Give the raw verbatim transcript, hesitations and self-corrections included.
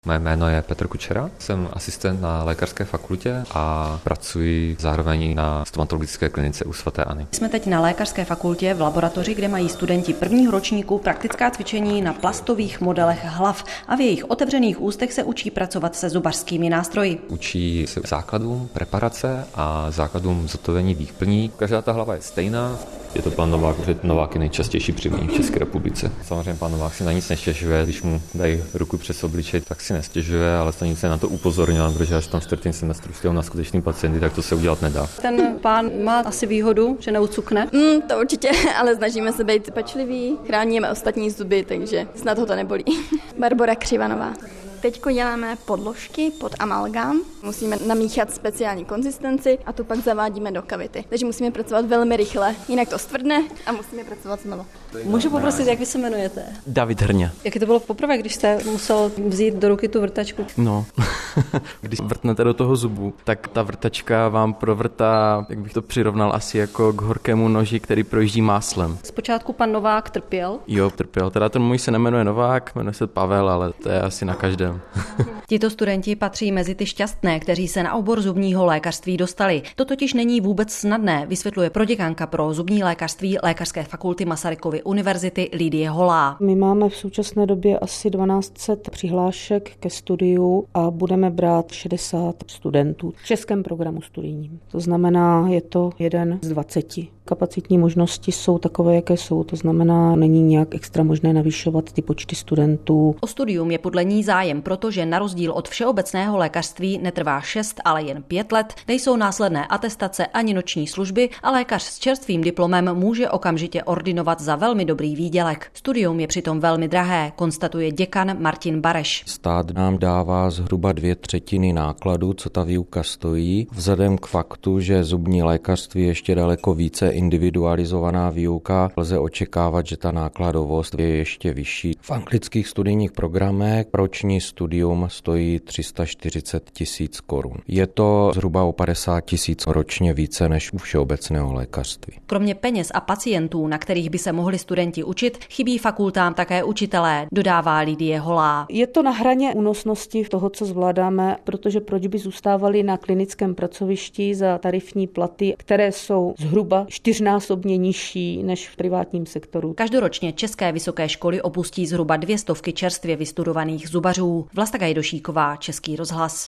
Moje jméno je Petr Kučera, jsem asistent na lékařské fakultě a pracuji zároveň na stomatologické klinice u svaté Anny. Jsme teď na lékařské fakultě v laboratoři, kde mají studenti prvního ročníku praktická cvičení na plastových modelech hlav a v jejich otevřených ústech se učí pracovat se zubařskými nástroji. Učí se základům preparace a základům zhotovení výplní. Každá ta hlava je stejná. Je to pan Novák, protože Novák je nejčastější příjmení v České republice. Samozřejmě pan Novák si na nic nestěžuje, když mu dají ruku přes obličej, tak si nestěžuje, ale stanice na to upozornila, protože až tam v čtvrtém semestru štěl na skutečný pacienty, tak to se udělat nedá. Ten pán má asi výhodu, že neucukne? Mm, to určitě, ale snažíme se být pečliví, chráníme ostatní zuby, takže snad ho to nebolí. Barbora Křivanová. Teďko děláme podložky pod amalgám. Musíme namíchat speciální konzistenci a tu pak zavádíme do kavity. Takže musíme pracovat velmi rychle, jinak to stvrdne a musíme pracovat znovu. Můžu poprosit, jak vy se jmenujete? David Hrně. Jak to bylo poprvé, když jste musel vzít do ruky tu vrtačku? No, když vrtnete do toho zubu, tak ta vrtačka vám provrtá, jak bych to přirovnal, asi jako k horkému noži, který projíždí máslem. Zpočátku pan Novák trpěl? Jo, trpěl. Teda ten můj se nemenuje Novák, jmenuje se Pavel, ale to je asi na každém. Tito studenti patří mezi ty šťastné, kteří se na obor zubního lékařství dostali. To totiž není vůbec snadné, vysvětluje proděkanka pro zubní lékařství Lékařské fakulty Masarykovy univerzity Lidie Holá. My máme v současné době asi dvanáct set přihlášek ke studiu a budeme brát šedesát studentů v českém programu studijním. To znamená, je to jeden z dvaceti. Kapacitní možnosti jsou takové, jaké jsou, to znamená, není nějak extra možné navyšovat ty počty studentů. O studium je podle ní zájem, protože na rozdíl od všeobecného lékařství netrvá šest, ale jen pět let, nejsou následné atestace ani noční služby a lékař s čerstvým diplomem může okamžitě ordinovat za velmi dobrý výdělek. Studium je přitom velmi drahé, konstatuje děkan Martin Bareš. Stát nám dává zhruba dvě třetiny nákladů, co ta výuka stojí, vzhledem k faktu, že zubní lékařství je ještě daleko více individualizovaná výuka, lze očekávat, že ta nákladovost je ještě vyšší. V anglických studijních programech roční studium stojí tři sta čtyřicet tisíc korun. Je to zhruba o padesát tisíc ročně více než u všeobecného lékařství. Kromě peněz a pacientů, na kterých by se mohli studenti učit, chybí fakultám také učitelé, dodává Lidie Holá. Je to na hraně únosnosti toho, co zvládáme, protože proč by zůstávali na klinickém pracovišti za tarifní platy, které jsou zhruba čtyřnásobně nižší než v privátním sektoru. Každoročně české vysoké školy opustí zhruba dvě stovky čerstvě vystudovaných zubařů. Vlasta Gajdošíková, Český rozhlas.